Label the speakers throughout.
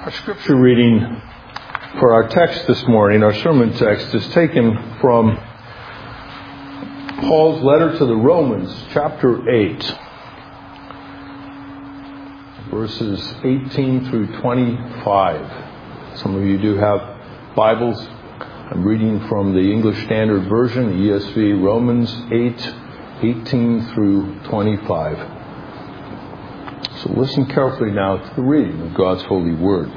Speaker 1: Our scripture reading for our text this morning, our sermon text, is taken from Paul's letter to the Romans, chapter 8, verses 18 through 25. Some of you do have Bibles. I'm reading from the English Standard Version, the ESV, Romans 8, 18 through 25. So listen carefully now to the reading of God's holy word.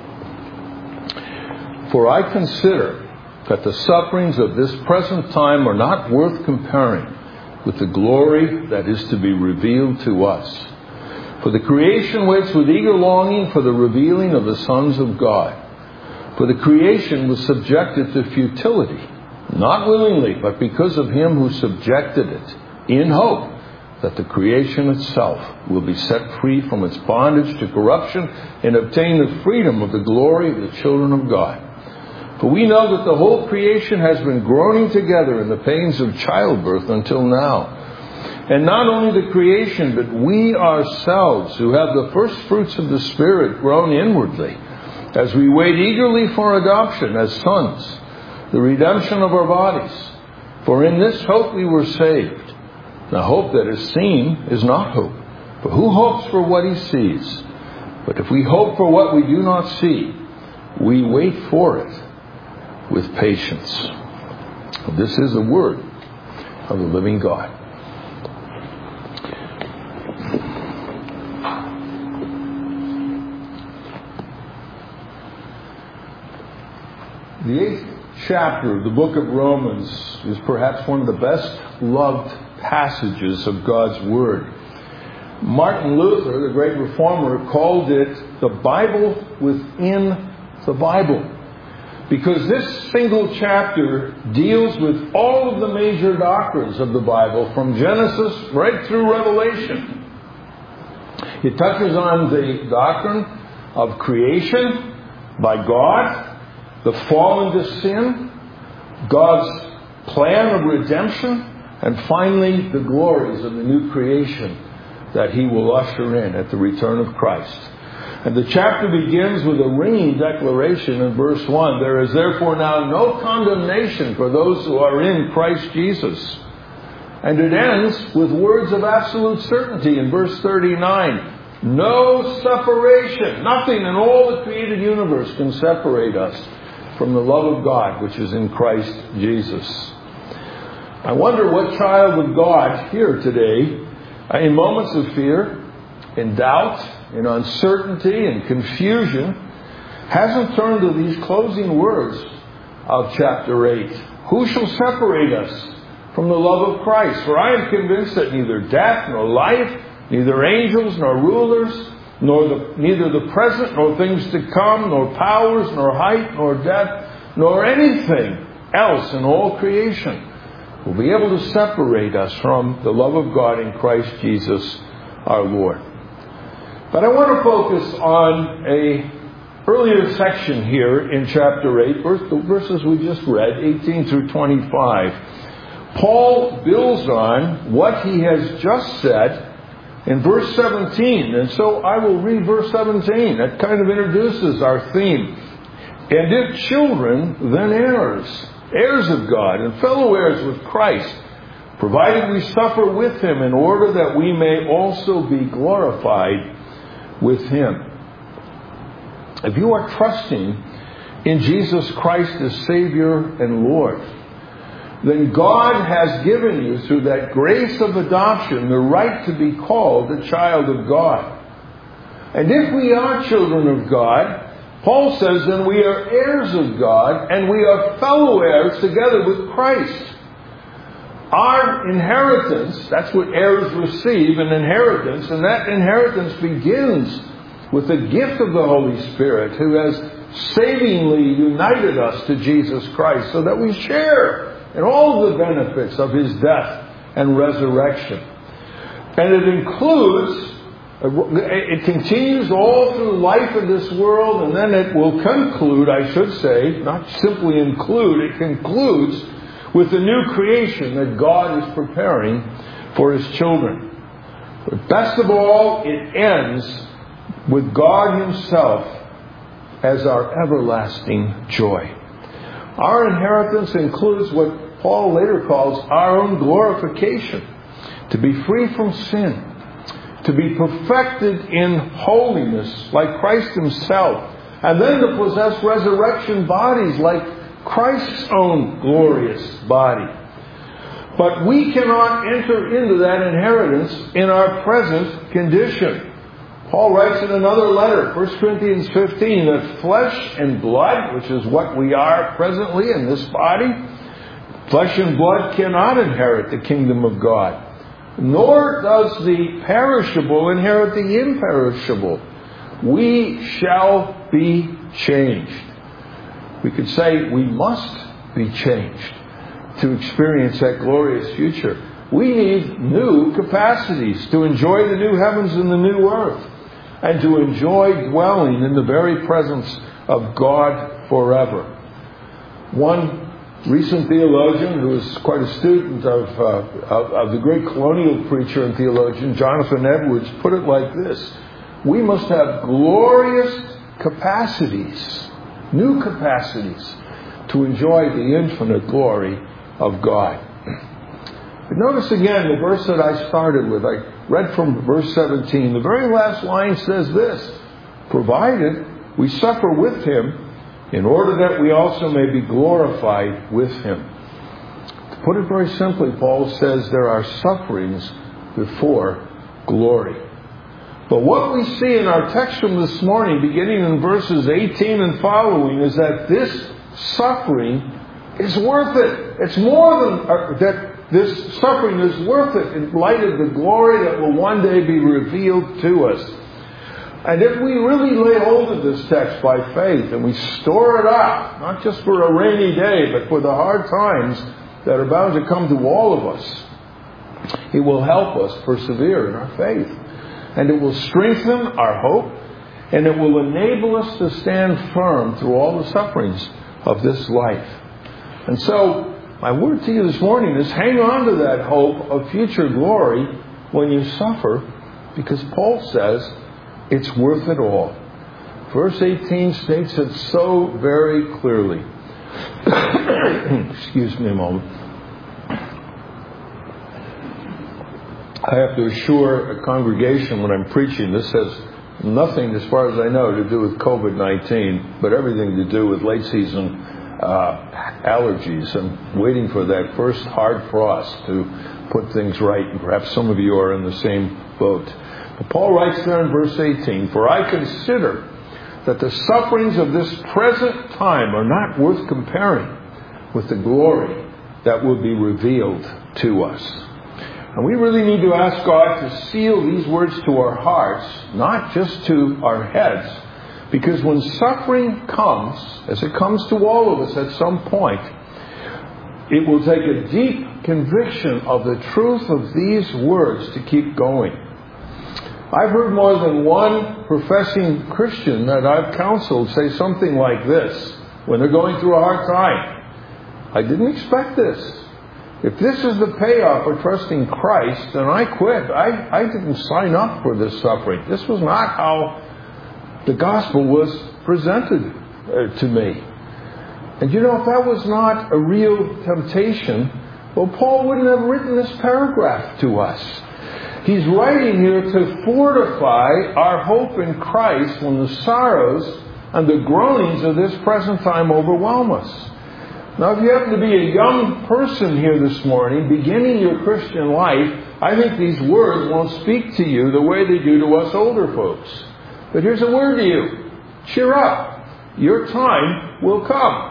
Speaker 1: For I consider that the sufferings of this present time are not worth comparing with the glory that is to be revealed to us. For the creation waits with eager longing for the revealing of the sons of God. For the creation was subjected to futility, not willingly, but because of him who subjected it, in hope that the creation itself will be set free from its bondage to corruption and obtain the freedom of the glory of the children of God. For we know that the whole creation has been groaning together in the pains of childbirth until now. And not only the creation, but we ourselves, who have the first fruits of the Spirit, groan inwardly, as we wait eagerly for adoption as sons, the redemption of our bodies. For in this hope we were saved. Now hope that is seen is not hope. For who hopes for what he sees? But if we hope for what we do not see, we wait for it with patience. This is the word of the living God. The 8th chapter of the book of Romans is perhaps one of the best loved passages of God's Word. Martin Luther, the great reformer, called it the Bible within the Bible, because this single chapter deals with all of the major doctrines of the Bible, from Genesis right through Revelation. It touches on the doctrine of creation by God, the fall into sin, God's plan of redemption, and finally, the glories of the new creation that he will usher in at the return of Christ. And the chapter begins with a ringing declaration in verse 1. There is therefore now no condemnation for those who are in Christ Jesus. And it ends with words of absolute certainty in verse 39. No separation. Nothing in all the created universe can separate us from the love of God which is in Christ Jesus. I wonder what child of God here today, in moments of fear, in doubt, in uncertainty and confusion, hasn't turned to these closing words of chapter 8. Who shall separate us from the love of Christ? For I am convinced that neither death nor life, neither angels nor rulers, neither the present nor things to come, nor powers, nor height, nor depth, nor anything else in all creation will be able to separate us from the love of God in Christ Jesus our Lord. But I want to focus on an earlier section here in chapter 8, the verses we just read, 18 through 25. Paul builds on what he has just said in verse 17. And so I will read verse 17. That kind of introduces our theme. And if children, then heirs. Heirs of God and fellow heirs with Christ, provided we suffer with him in order that we may also be glorified with him. If you are trusting in Jesus Christ as Savior and Lord, then God has given you, through that grace of adoption, the right to be called a child of God. And if we are children of God, Paul says, then we are heirs of God, and we are fellow heirs together with Christ. Our inheritance, that's what heirs receive, an inheritance, and that inheritance begins with the gift of the Holy Spirit, who has savingly united us to Jesus Christ, so that we share in all the benefits of his death and resurrection. And it continues all through life in this world, and then it will conclude, I should say, not simply include, it concludes with the new creation that God is preparing for his children. But best of all, it ends with God himself as our everlasting joy. Our inheritance includes what Paul later calls our own glorification, to be free from sin, to be perfected in holiness like Christ himself, and then to possess resurrection bodies like Christ's own glorious body. But we cannot enter into that inheritance in our present condition. Paul writes in another letter, 1 Corinthians 15, that flesh and blood, which is what we are presently in this body, flesh and blood cannot inherit the kingdom of God. Nor does the perishable inherit the imperishable. We shall be changed. We could say we must be changed to experience that glorious future. We need new capacities to enjoy the new heavens and the new earth, and to enjoy dwelling in the very presence of God forever. One recent theologian who was quite a student of the great colonial preacher and theologian Jonathan Edwards put it like this: we must have glorious capacities, new capacities, to enjoy the infinite glory of God. But notice again the verse that I started with. I read from verse 17. The very last line says this: provided we suffer with him, in order that we also may be glorified with him. To put it very simply, Paul says there are sufferings before glory. But what we see in our text from this morning, beginning in verses 18 and following, is that this suffering is worth it. It's more than that. This suffering is worth it in light of the glory that will one day be revealed to us. And if we really lay hold of this text by faith and we store it up, not just for a rainy day, but for the hard times that are bound to come to all of us, it will help us persevere in our faith. And it will strengthen our hope, and it will enable us to stand firm through all the sufferings of this life. And so, my word to you this morning is hang on to that hope of future glory when you suffer, because Paul says it's worth it all. Verse 18 states it so very clearly. Excuse me a moment. I have to assure a congregation when I'm preaching, this has nothing, as far as I know, to do with COVID-19, but everything to do with late season allergies and waiting for that first hard frost to put things right. And perhaps some of you are in the same boat. But Paul writes there in verse 18, for I consider that the sufferings of this present time are not worth comparing with the glory that will be revealed to us. And we really need to ask God to seal these words to our hearts, not just to our heads, because when suffering comes, as it comes to all of us at some point, it will take a deep conviction of the truth of these words to keep going. I've heard more than one professing Christian that I've counseled say something like this when they're going through a hard time: I didn't expect this. If this is the payoff for trusting Christ, then I quit. I didn't sign up for this suffering. This was not how the gospel was presented to me. And you know, if that was not a real temptation, well, Paul wouldn't have written this paragraph to us. He's writing here to fortify our hope in Christ when the sorrows and the groanings of this present time overwhelm us. Now, if you happen to be a young person here this morning, beginning your Christian life, I think these words won't speak to you the way they do to us older folks. But here's a word to you: cheer up. Your time will come.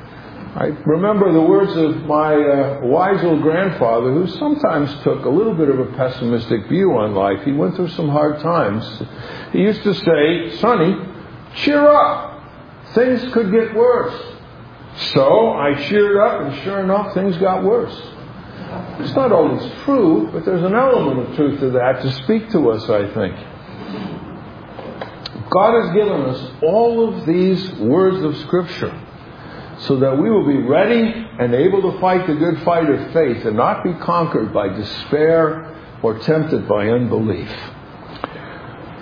Speaker 1: I remember the words of my wise old grandfather, who sometimes took a little bit of a pessimistic view on life. He went through some hard times. He used to say, "Sonny, cheer up. Things could get worse." So I cheered up, and sure enough, things got worse. It's not always true, but there's an element of truth to that to speak to us, I think. God has given us all of these words of Scripture so that we will be ready and able to fight the good fight of faith and not be conquered by despair or tempted by unbelief.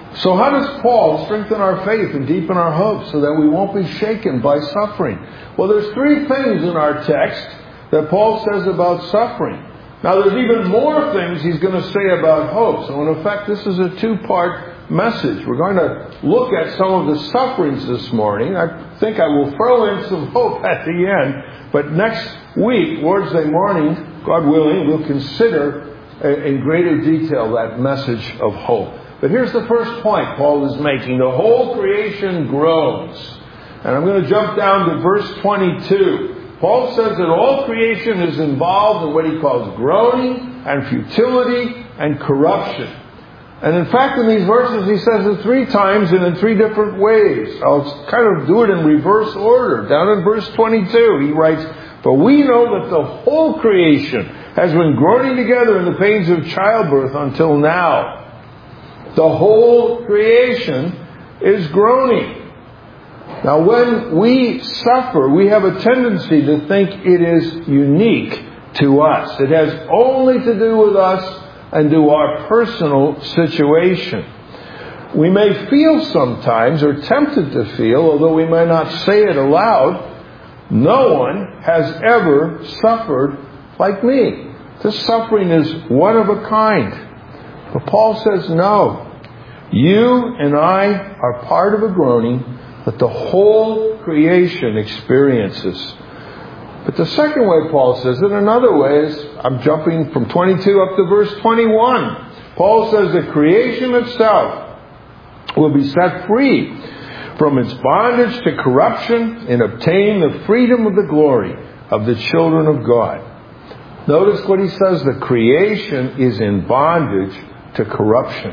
Speaker 1: So how does Paul strengthen our faith and deepen our hope so that we won't be shaken by suffering? Well, there's three things in our text that Paul says about suffering. Now, there's even more things he's going to say about hope. So, in effect, this is a two-part message. We're going to look at some of the sufferings this morning. I think I will throw in some hope at the end. But next week, Lord's Day morning, God willing, we'll consider in greater detail that message of hope. But here's the first point Paul is making. The whole creation groans. And I'm going to jump down to verse 22. Paul says that all creation is involved in what he calls groaning and futility and corruption. And in fact, in these verses, he says it three times and in three different ways. I'll kind of do it in reverse order. Down in verse 22, he writes, "But we know that the whole creation has been groaning together in the pains of childbirth until now." The whole creation is groaning. Now, when we suffer, we have a tendency to think it is unique to us. It has only to do with us and to our personal situation. We may feel sometimes, or tempted to feel, although we may not say it aloud, no one has ever suffered like me. This suffering is one of a kind. But Paul says, no. You and I are part of a groaning that the whole creation experiences. But the second way Paul says it, another way is, I'm jumping from 22 up to verse 21. Paul says the creation itself will be set free from its bondage to corruption and obtain the freedom of the glory of the children of God. Notice what he says, the creation is in bondage to corruption.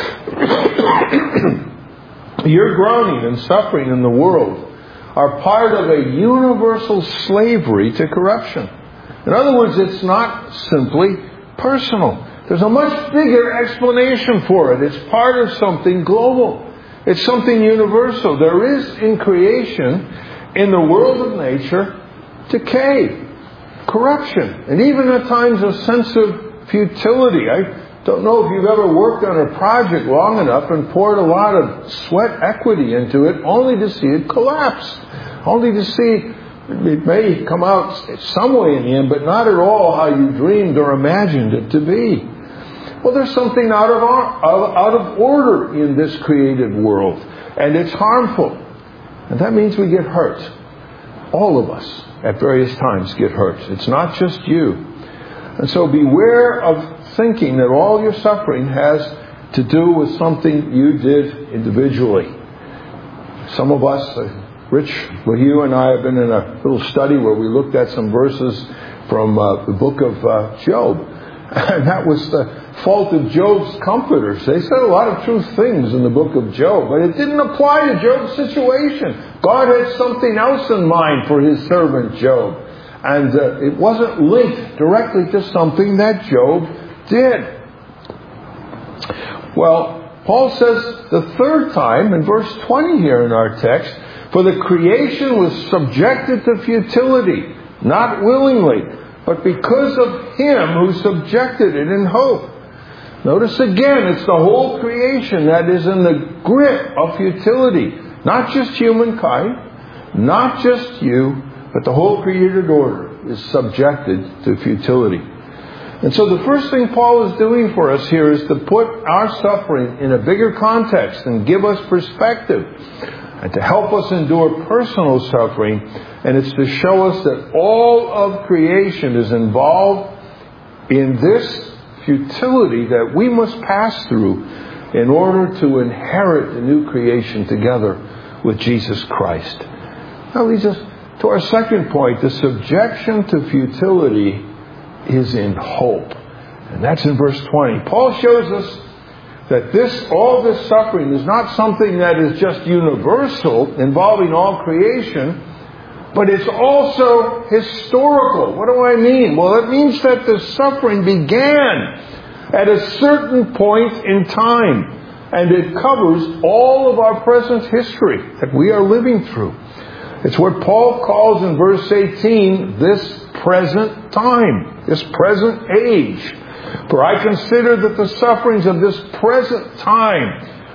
Speaker 1: Your groaning and suffering in the world are part of a universal slavery to corruption. In other words, it's not simply personal. There's a much bigger explanation for it. It's part of something global. It's something universal. There is in creation, in the world of nature, decay, corruption, and even at times a sense of futility. I don't know if you've ever worked on a project long enough and poured a lot of sweat equity into it only to see it collapse. Only to see it may come out some way in the end, but not at all how you dreamed or imagined it to be. Well, there's something out of order in this created world, and it's harmful. And that means we get hurt. All of us at various times get hurt. It's not just you. And so beware of thinking that all your suffering has to do with something you did individually. Some of us, Rich, you and I have been in a little study where we looked at some verses from the book of Job. And that was the fault of Job's comforters. They said a lot of true things in the book of Job, but it didn't apply to Job's situation. God had something else in mind for his servant Job. And it wasn't linked directly to something that Job did. Well, Paul says the third time in verse 20 here in our text, for the creation was subjected to futility, not willingly, but because of him who subjected it in hope. Notice again, it's the whole creation that is in the grip of futility. Not just humankind, not just you, but the whole created order is subjected to futility. And so the first thing Paul is doing for us here is to put our suffering in a bigger context and give us perspective and to help us endure personal suffering. And it's to show us that all of creation is involved in this futility that we must pass through in order to inherit the new creation together with Jesus Christ. That leads us to our second point. The subjection to futility is in hope. And that's in verse 20. Paul shows us that all this suffering is not something that is just universal, involving all creation, but it's also historical. What do I mean? Well, it means that the suffering began at a certain point in time, and it covers all of our present history that we are living through. It's what Paul calls in verse 18, this present time, this present age. For I consider that the sufferings of this present time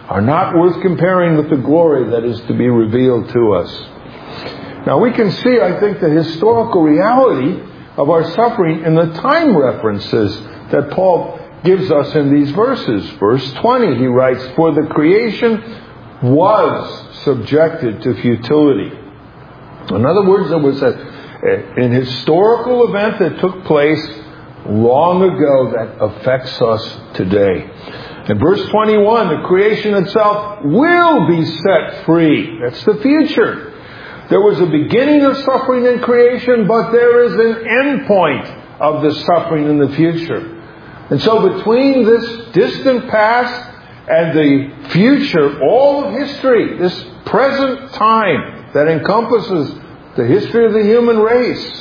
Speaker 1: are not worth comparing with the glory that is to be revealed to us. Now we can see, I think, the historical reality of our suffering in the time references that Paul gives us in these verses. Verse 20, he writes, "For the creation was subjected to futility." In other words, there was an historical event that took place long ago that affects us today. In verse 21, the creation itself will be set free. That's the future. There was a beginning of suffering in creation, but there is an end point of the suffering in the future. And so between this distant past and the future, all of history, this present time that encompasses the history of the human race,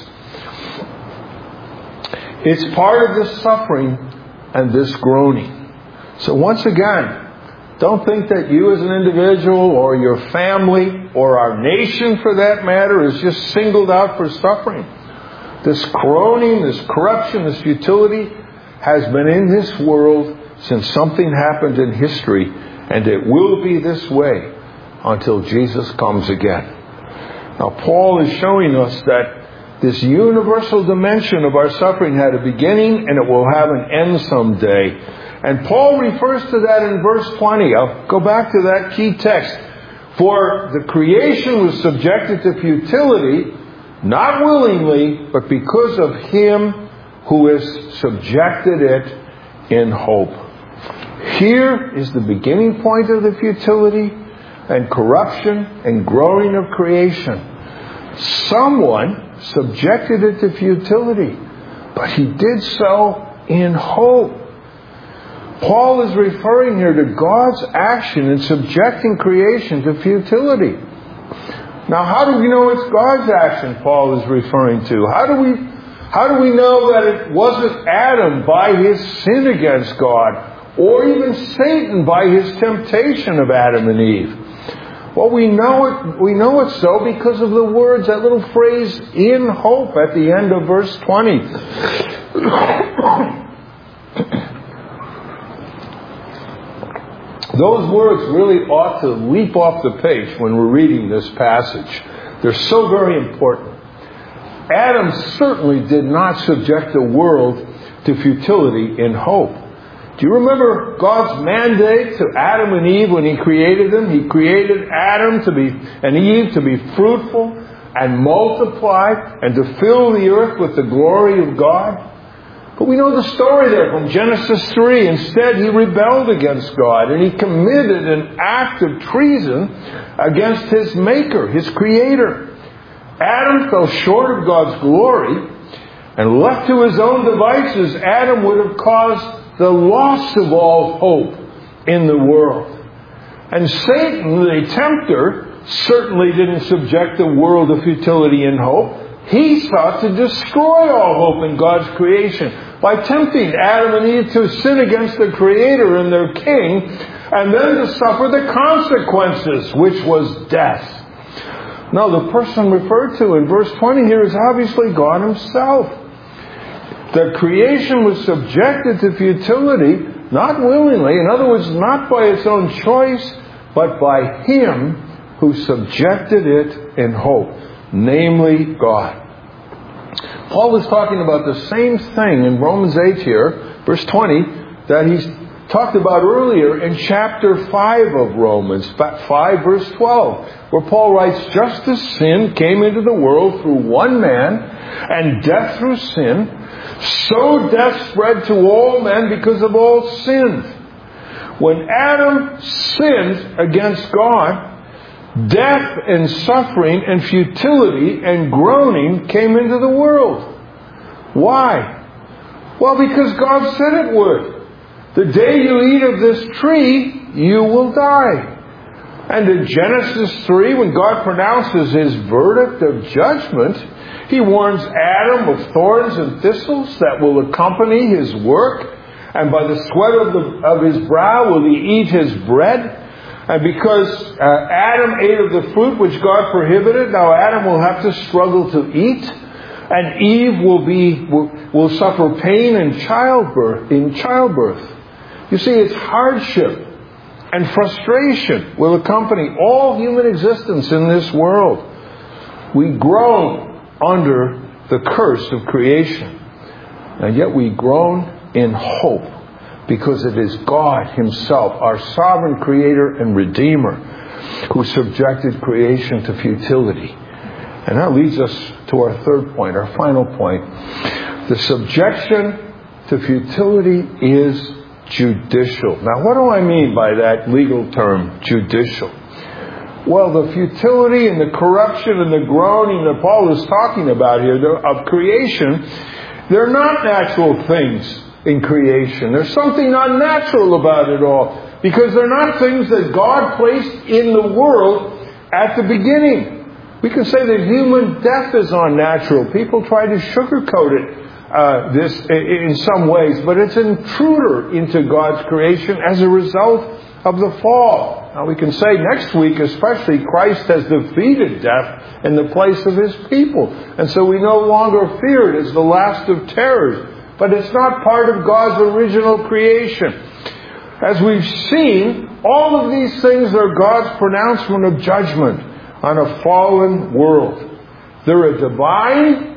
Speaker 1: it's part of this suffering and this groaning. So once again, don't think that you as an individual or your family or our nation for that matter is just singled out for suffering. This groaning, this corruption, this futility has been in this world since something happened in history, and it will be this way until Jesus comes again. Now Paul is showing us that this universal dimension of our suffering had a beginning and it will have an end someday. And Paul refers to that in verse 20. I'll go back to that key text. "For the creation was subjected to futility, not willingly, but because of Him who has subjected it in hope." Here is the beginning point of the futility and corruption and growing of creation. Someone subjected it to futility, but he did so in hope. Paul is referring here to God's action in subjecting creation to futility. Now, how do we know it's God's action Paul is referring to? How do we know that it wasn't Adam by his sin against God, or even Satan by his temptation of Adam and Eve? Well, we know it so because of the words, that little phrase, "in hope," at the end of verse 20. Those words really ought to leap off the page when we're reading this passage. They're so very important. Adam certainly did not subject the world to futility in hope. Do you remember God's mandate to Adam and Eve when He created them? He created Adam and Eve to be fruitful and multiply and to fill the earth with the glory of God. But we know the story there from Genesis 3. Instead, he rebelled against God and he committed an act of treason against his Maker, his Creator. Adam fell short of God's glory, and left to his own devices, Adam would have caused the loss of all hope in the world. And Satan, the tempter, certainly didn't subject the world to futility in hope. He sought to destroy all hope in God's creation by tempting Adam and Eve to sin against the Creator and their King, and then to suffer the consequences, which was death. Now, the person referred to in verse 20 here is obviously God Himself. The creation was subjected to futility, not willingly, in other words, not by its own choice, but by Him who subjected it in hope, namely God. Paul is talking about the same thing in Romans 8 here, verse 20, that he's talked about earlier in chapter 5 of Romans, 5 verse 12, where Paul writes, "Just as sin came into the world through one man, and death through sin, so death spread to all men because of all sinned." When Adam sinned against God, death and suffering and futility and groaning came into the world. Why? Well, because God said it would. "The day you eat of this tree, you will die." And in Genesis 3, when God pronounces His verdict of judgment, He warns Adam of thorns and thistles that will accompany his work, and by the sweat of his brow will he eat his bread. And because Adam ate of the fruit which God prohibited, now Adam will have to struggle to eat, and Eve will suffer pain in childbirth. You see, it's hardship and frustration will accompany all human existence in this world. We groan under the curse of creation, and yet we groan in hope, because it is God Himself, our sovereign Creator and Redeemer, who subjected creation to futility. And that leads us to our third point, our final point. The subjection to futility is judicial. Now, what do I mean by that legal term, judicial? Well, the futility and the corruption and the groaning that Paul is talking about here of creation, they're not natural things in creation. There's something unnatural about it all, because they're not things that God placed in the world at the beginning. We can say that human death is unnatural. People try to sugarcoat it this in some ways, but it's an intruder into God's creation as a result of the fall. Now we can say next week especially, Christ has defeated death in the place of His people. And so we no longer fear it as the last of terrors. But it's not part of God's original creation. As we've seen, all of these things are God's pronouncement of judgment on a fallen world. They're a divine,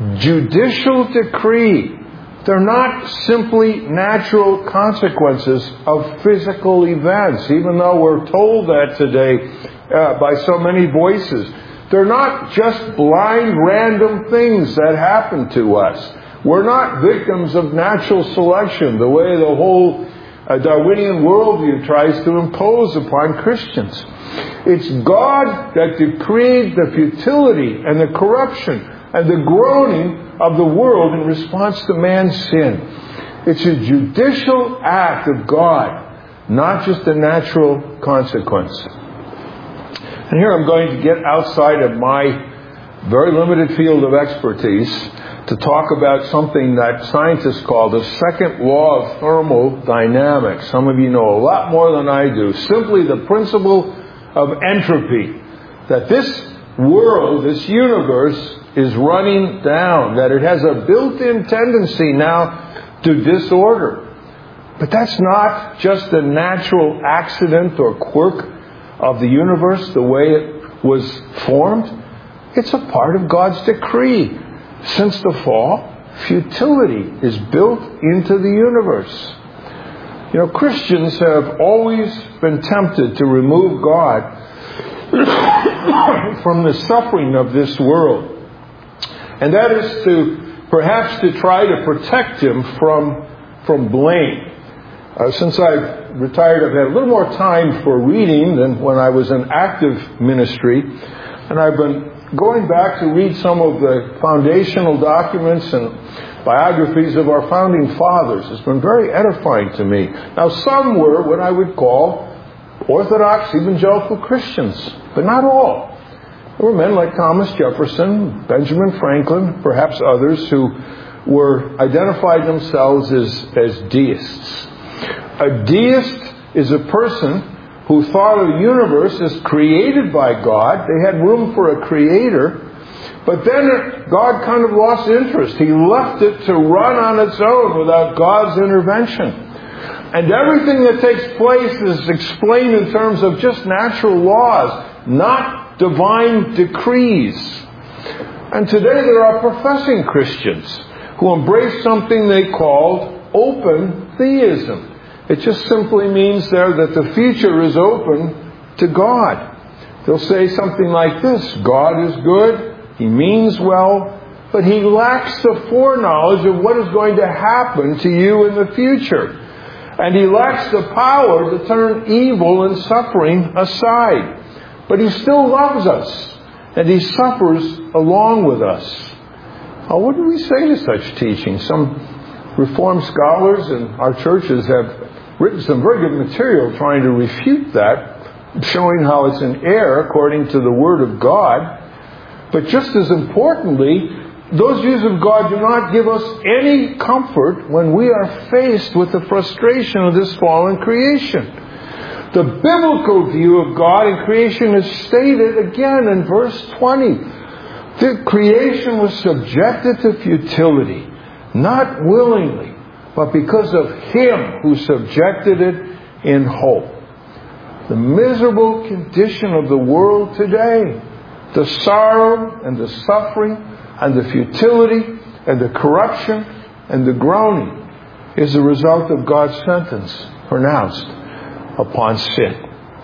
Speaker 1: judicial decree. They're not simply natural consequences of physical events, even though we're told that today by so many voices. They're not just blind, random things that happen to us. We're not victims of natural selection, the way the whole Darwinian worldview tries to impose upon Christians. It's God that decreed the futility and the corruption and the groaning of the world in response to man's sin. It's a judicial act of God, not just a natural consequence. And here I'm going to get outside of my very limited field of expertise to talk about something that scientists call the second law of thermodynamics. Some of you know a lot more than I do. Simply the principle of entropy. That this world, this universe, is running down. That it has a built-in tendency now to disorder. But that's not just a natural accident or quirk of the universe, the way it was formed. It's a part of God's decree. Since the fall, futility is built into the universe. You know, Christians have always been tempted to remove God from the suffering of this world. And that is perhaps to try to protect Him from blame. Since I've retired, I've had a little more time for reading than when I was in active ministry. And I've been going back to read some of the foundational documents and biographies of our founding fathers. It's been very edifying to me. Now, some were what I would call Orthodox evangelical Christians, but not all. There were men like Thomas Jefferson, Benjamin Franklin, perhaps others, who identified themselves as deists. A deist is a person who thought of the universe as created by God. They had room for a creator. But then God kind of lost interest. He left it to run on its own without God's intervention. And everything that takes place is explained in terms of just natural laws, not divine decrees. And today there are professing Christians who embrace something they called open theism. It just simply means there that the future is open to God. They'll say something like this: God is good, He means well, but He lacks the foreknowledge of what is going to happen to you in the future. And He lacks the power to turn evil and suffering aside. But He still loves us, and He suffers along with us. Now, what do we say to such teaching? Some Reformed scholars in our churches have written some very good material trying to refute that, showing how it's an error according to the Word of God. But just as importantly, those views of God do not give us any comfort when we are faced with the frustration of this fallen creation. The biblical view of God in creation is stated again in verse 20. The creation was subjected to futility, not willingly, but because of Him who subjected it in hope. the miserable condition of the world today. The sorrow and the suffering and the futility and the corruption and the groaning is the result of God's sentence pronounced upon sin.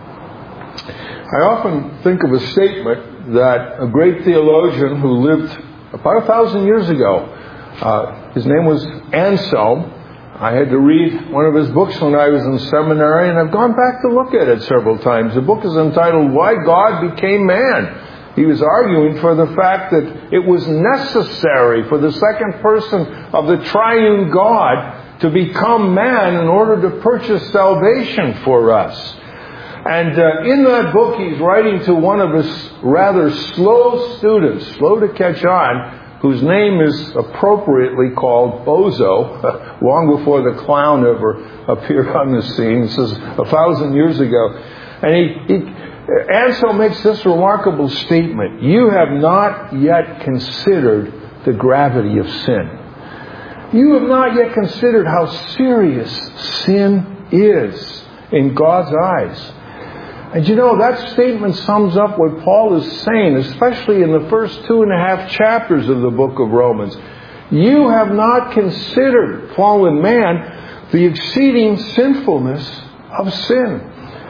Speaker 1: I often think of a statement that a great theologian who lived about 1,000 years ago, his name was Anselm. I had to read one of his books when I was in seminary, and I've gone back to look at it several times. The book is entitled, Why God Became Man. He was arguing for the fact that it was necessary for the second person of the triune God to become man in order to purchase salvation for us. And in that book, he's writing to one of his rather slow students, slow to catch on, whose name is appropriately called Bozo, long before the clown ever appeared on the scene. This is 1,000 years ago. And Anselm makes this remarkable statement. You have not yet considered the gravity of sin. You have not yet considered how serious sin is in God's eyes. And you know, that statement sums up what Paul is saying, especially in the first 2.5 chapters of the book of Romans. You have not considered, fallen man, the exceeding sinfulness of sin.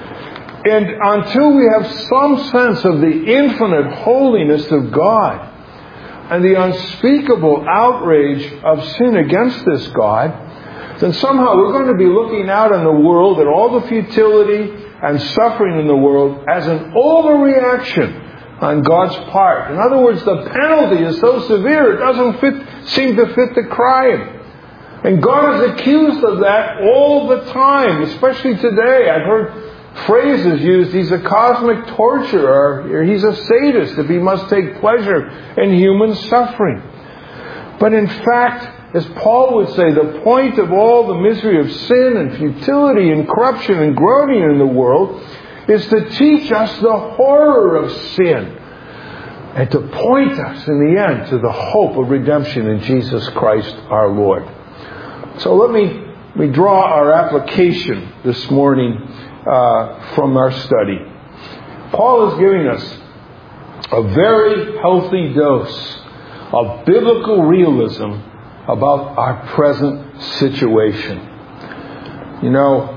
Speaker 1: And until we have some sense of the infinite holiness of God and the unspeakable outrage of sin against this God, then somehow we're going to be looking out in the world at all the futility and suffering in the world as an overreaction on God's part. In other words, the penalty is so severe it doesn't seem to fit the crime. And God is accused of that all the time, especially today. I've heard phrases used, he's a cosmic torturer, or he's a sadist if he must take pleasure in human suffering. But in fact, as Paul would say, the point of all the misery of sin and futility and corruption and groaning in the world is to teach us the horror of sin and to point us in the end to the hope of redemption in Jesus Christ our Lord. So let me draw our application this morning from our study. Paul is giving us a very healthy dose of biblical realism about our present situation. You know,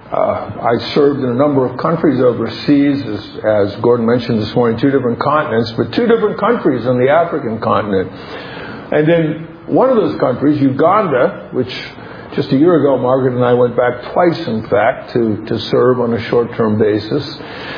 Speaker 1: I served in a number of countries overseas, as Gordon mentioned this morning, 2 different continents, but 2 different countries on the African continent. And in one of those countries, Uganda, which just a year ago, Margaret and I went back twice, in fact, to serve on a short-term basis.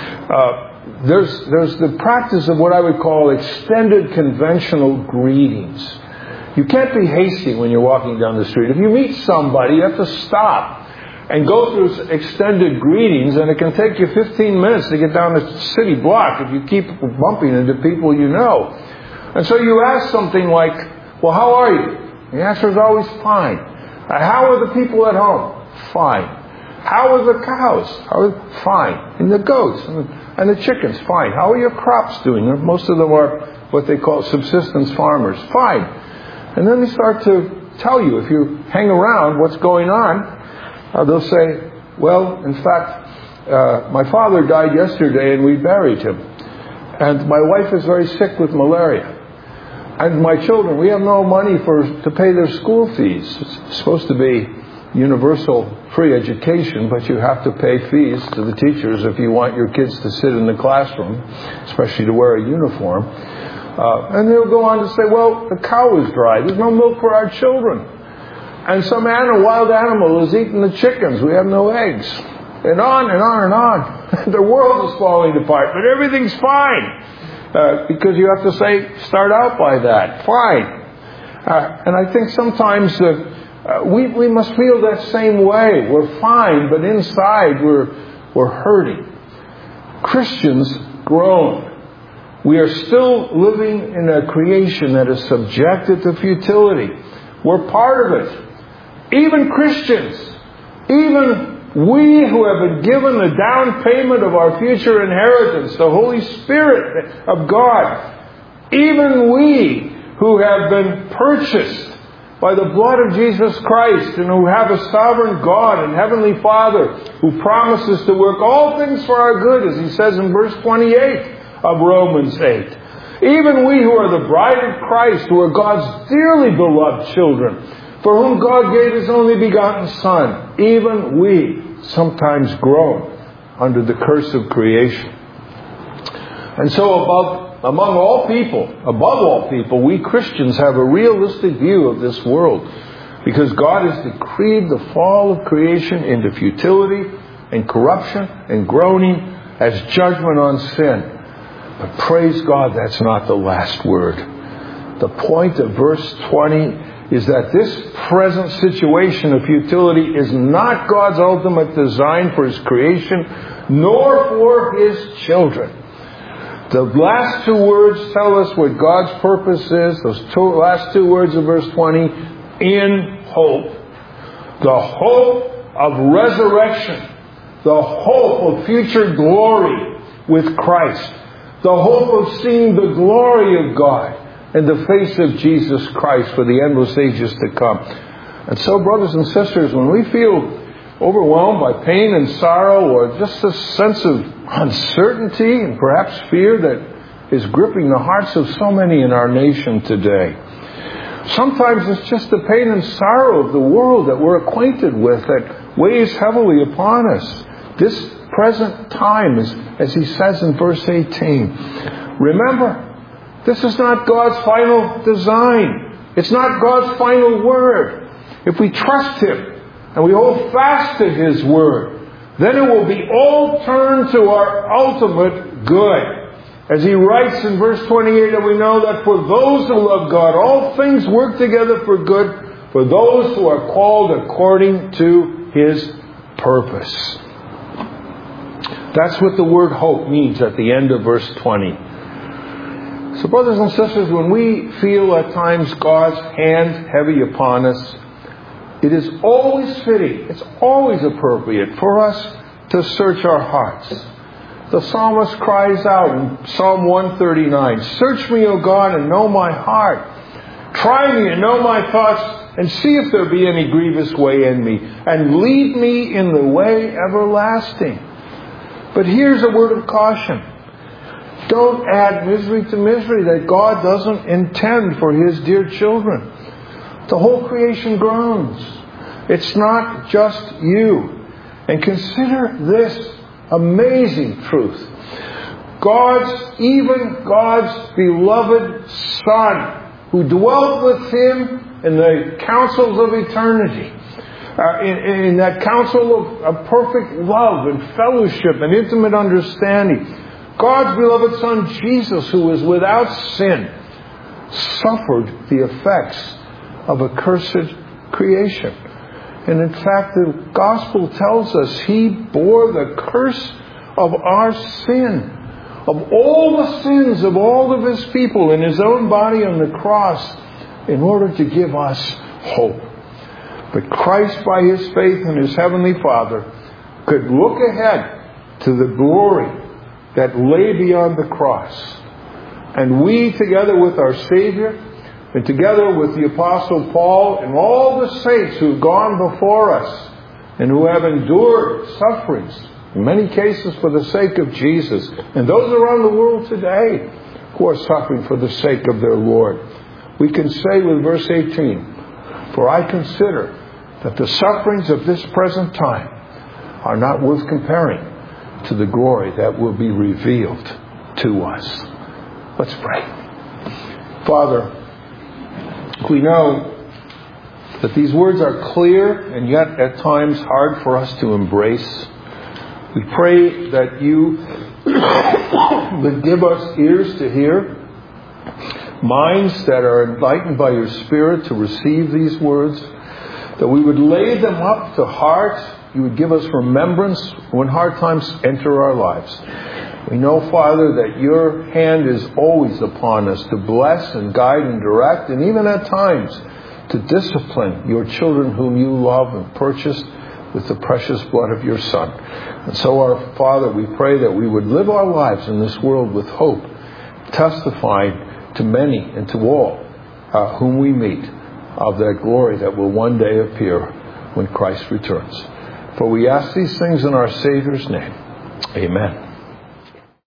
Speaker 1: There's the practice of what I would call extended conventional greetings. You can't be hasty when you're walking down the street. If you meet somebody, you have to stop and go through extended greetings, and it can take you 15 minutes to get down the city block if you keep bumping into people you know. And so you ask something like, well, how are you? The answer is always fine. How are the people at home? Fine. How are the cows? Fine. And the goats and the chickens? Fine. How are your crops doing? Most of them are what they call subsistence farmers. Fine. And then they start to tell you, if you hang around, what's going on. They'll say, well, in fact, my father died yesterday and we buried him. And my wife is very sick with malaria. And my children, we have no money to pay their school fees. It's supposed to be universal free education, but you have to pay fees to the teachers if you want your kids to sit in the classroom, especially to wear a uniform. And they'll go on to say, well, the cow is dry. There's no milk for our children. And some wild animal is eating the chickens. We have no eggs. And on and on and on. The world is falling apart, but everything's fine. Because you have to start out by that. Fine. And I think sometimes we must feel that same way. We're fine, but inside we're hurting. Christians groan. We are still living in a creation that is subjected to futility. We're part of it. Even Christians, even we who have been given the down payment of our future inheritance, the Holy Spirit of God, even we who have been purchased by the blood of Jesus Christ, and who have a sovereign God and Heavenly Father who promises to work all things for our good, as He says in verse 28 of Romans 8. Even we who are the bride of Christ, who are God's dearly beloved children, for whom God gave His only begotten Son, even we sometimes groan under the curse of creation. And so above all people, we Christians have a realistic view of this world, because God has decreed the fall of creation into futility and corruption and groaning as judgment on sin. But praise God, that's not the last word. The point of verse 20 is that this present situation of futility is not God's ultimate design for His creation, nor for His children. The last two words tell us what God's purpose is. Those last two words of verse 20, in hope. The hope of resurrection. The hope of future glory with Christ. The hope of seeing the glory of God in the face of Jesus Christ for the endless ages to come. And so, brothers and sisters, when we feel overwhelmed by pain and sorrow, or just a sense of uncertainty and perhaps fear that is gripping the hearts of so many in our nation today, sometimes it's just the pain and sorrow of the world that we're acquainted with that weighs heavily upon us. This present time, as he says in verse 18. Remember, this is not God's final design. It's not God's final word. If we trust Him and we hold fast to His word, then it will be all turned to our ultimate good. As he writes in verse 28, and we know that for those who love God, all things work together for good, for those who are called according to His purpose. That's what the word hope means at the end of verse 20. So brothers and sisters, when we feel at times God's hand heavy upon us, it is always fitting, it's always appropriate for us to search our hearts. The psalmist cries out in Psalm 139, "Search me, O God, and know my heart. Try me and know my thoughts, and see if there be any grievous way in me, and lead me in the way everlasting." But here's a word of caution. Don't add misery to misery that God doesn't intend for His dear children. The whole creation groans. It's not just you. And consider this amazing truth. God's beloved Son, who dwelt with Him in the councils of eternity, in that council of perfect love and fellowship and intimate understanding, God's beloved Son, Jesus, who was without sin, suffered the effects of a cursed creation. And in fact, the Gospel tells us He bore the curse of our sin, of all the sins of all of His people in His own body on the cross, in order to give us hope. But Christ, by His faith in His Heavenly Father, could look ahead to the glory that lay beyond the cross. And we, together with our Savior, and together with the Apostle Paul and all the saints who've gone before us and who have endured sufferings, in many cases for the sake of Jesus, and those around the world today who are suffering for the sake of their Lord, we can say with verse 18, "For I consider that the sufferings of this present time are not worth comparing to the glory that will be revealed to us." Let's pray. Father, we know that these words are clear and yet at times hard for us to embrace. We pray that You would give us ears to hear, minds that are enlightened by Your Spirit to receive these words, that we would lay them up to heart. You would give us remembrance when hard times enter our lives. We know, Father, that Your hand is always upon us to bless and guide and direct, and even at times to discipline Your children whom You love and purchased with the precious blood of Your Son. And so, our Father, we pray that we would live our lives in this world with hope, testifying to many and to all whom we meet of that glory that will one day appear when Christ returns. For we ask these things in our Savior's name. Amen.